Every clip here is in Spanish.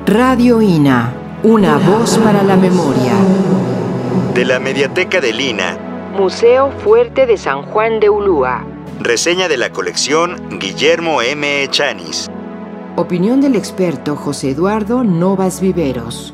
Radio INA, una voz para la memoria. De la Mediateca del INA, Museo Fuerte de San Juan de Ulúa. Reseña de la colección Guillermo M. Echaniz. Opinión del experto José Eduardo Novas Viveros.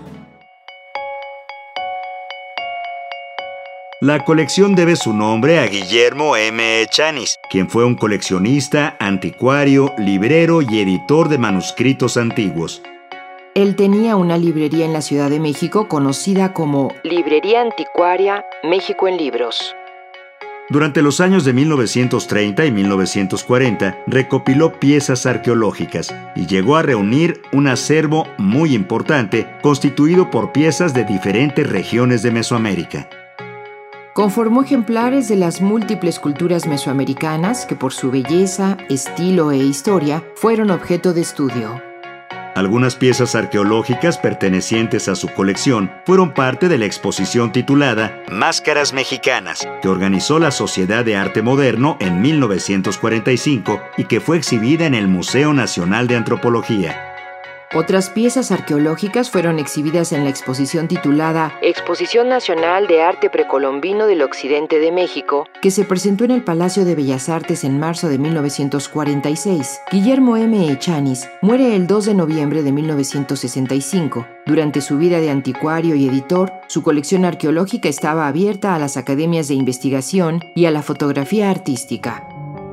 La colección debe su nombre a Guillermo M. Echaniz, quien fue un coleccionista, anticuario, librero y editor de manuscritos antiguos. Él tenía una librería en la Ciudad de México conocida como Librería Anticuaria México en Libros. Durante los años de 1930 y 1940 recopiló piezas arqueológicas y llegó a reunir un acervo muy importante constituido por piezas de diferentes regiones de Mesoamérica. Conformó ejemplares de las múltiples culturas mesoamericanas que por su belleza, estilo e historia fueron objeto de estudio. Algunas piezas arqueológicas pertenecientes a su colección fueron parte de la exposición titulada Máscaras Mexicanas, que organizó la Sociedad de Arte Moderno en 1945 y que fue exhibida en el Museo Nacional de Antropología. Otras piezas arqueológicas fueron exhibidas en la exposición titulada Exposición Nacional de Arte Precolombino del Occidente de México, que se presentó en el Palacio de Bellas Artes en marzo de 1946. Guillermo M. Echaniz muere el 2 de noviembre de 1965. Durante su vida de anticuario y editor, su colección arqueológica estaba abierta a las academias de investigación y a la fotografía artística.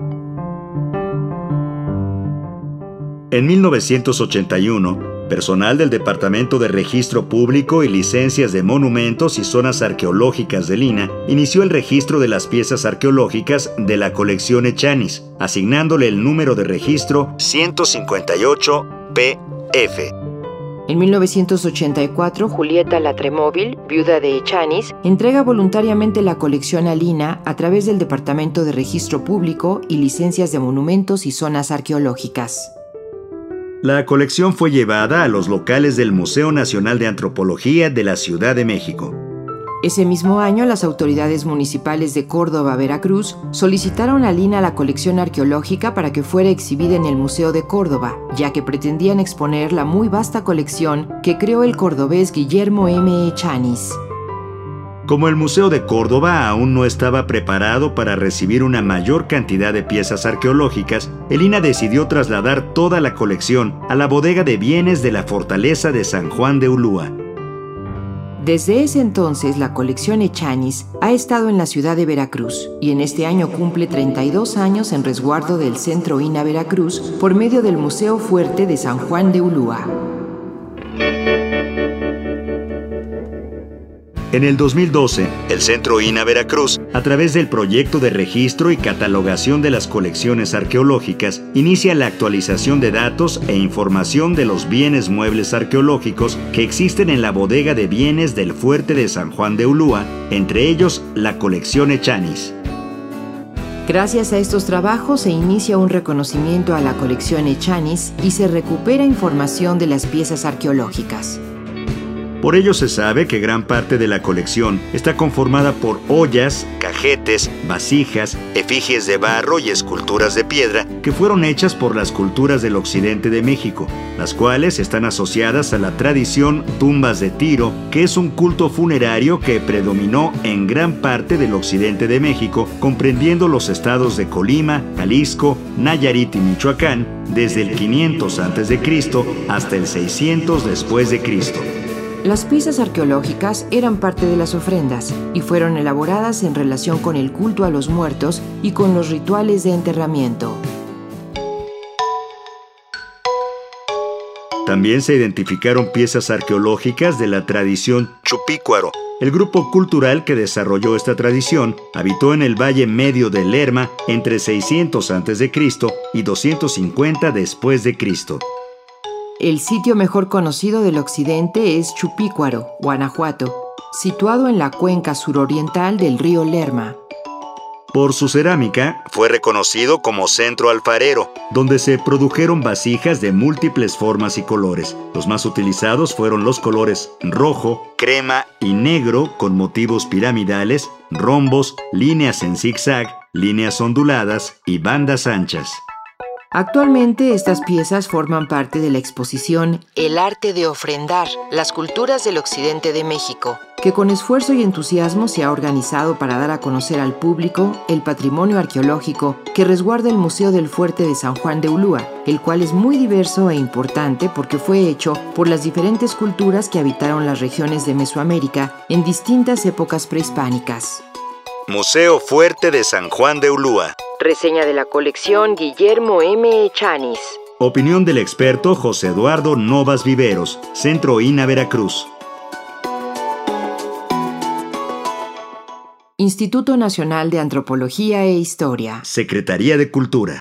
En 1981, personal del Departamento de Registro Público y Licencias de Monumentos y Zonas Arqueológicas del INA inició el registro de las piezas arqueológicas de la colección Echaniz, asignándole el número de registro 158-PF. En 1984, Julieta Latremóvil, viuda de Echaniz, entrega voluntariamente la colección al INA a través del Departamento de Registro Público y Licencias de Monumentos y Zonas Arqueológicas. La colección fue llevada a los locales del Museo Nacional de Antropología de la Ciudad de México. Ese mismo año, las autoridades municipales de Córdoba, Veracruz, solicitaron al INA la colección arqueológica para que fuera exhibida en el Museo de Córdoba, ya que pretendían exponer la muy vasta colección que creó el cordobés Guillermo M. Echaniz. Como el Museo de Córdoba aún no estaba preparado para recibir una mayor cantidad de piezas arqueológicas, el INA decidió trasladar toda la colección a la bodega de bienes de la Fortaleza de San Juan de Ulúa. Desde ese entonces, la colección Echaniz ha estado en la ciudad de Veracruz y en este año cumple 32 años en resguardo del Centro INA Veracruz por medio del Museo Fuerte de San Juan de Ulúa. En el 2012, el Centro INA Veracruz, a través del proyecto de registro y catalogación de las colecciones arqueológicas, inicia la actualización de datos e información de los bienes muebles arqueológicos que existen en la bodega de bienes del Fuerte de San Juan de Ulúa, entre ellos la colección Echaniz. Gracias a estos trabajos se inicia un reconocimiento a la colección Echaniz y se recupera información de las piezas arqueológicas. Por ello se sabe que gran parte de la colección está conformada por ollas, cajetes, vasijas, efigies de barro y esculturas de piedra que fueron hechas por las culturas del occidente de México, las cuales están asociadas a la tradición tumbas de Tiro, que es un culto funerario que predominó en gran parte del occidente de México, comprendiendo los estados de Colima, Jalisco, Nayarit y Michoacán, desde el 500 a.C. hasta el 600 después de Cristo. Las piezas arqueológicas eran parte de las ofrendas y fueron elaboradas en relación con el culto a los muertos y con los rituales de enterramiento. También se identificaron piezas arqueológicas de la tradición chupícuaro. El grupo cultural que desarrolló esta tradición habitó en el Valle Medio del Lerma entre 600 a.C. y 250 después de Cristo. El sitio mejor conocido del occidente es Chupícuaro, Guanajuato, situado en la cuenca suroriental del río Lerma. Por su cerámica, fue reconocido como centro alfarero, donde se produjeron vasijas de múltiples formas y colores. Los más utilizados fueron los colores rojo, crema y negro con motivos piramidales, rombos, líneas en zigzag, líneas onduladas y bandas anchas. Actualmente estas piezas forman parte de la exposición El arte de ofrendar, las culturas del occidente de México, que con esfuerzo y entusiasmo se ha organizado para dar a conocer al público el patrimonio arqueológico que resguarda el Museo del Fuerte de San Juan de Ulúa, el cual es muy diverso e importante porque fue hecho por las diferentes culturas que habitaron las regiones de Mesoamérica en distintas épocas prehispánicas. Museo Fuerte de San Juan de Ulúa. Reseña de la colección Guillermo M. Echanis. Opinión del experto José Eduardo Novas Viveros, Centro INA Veracruz. Instituto Nacional de Antropología e Historia. Secretaría de Cultura.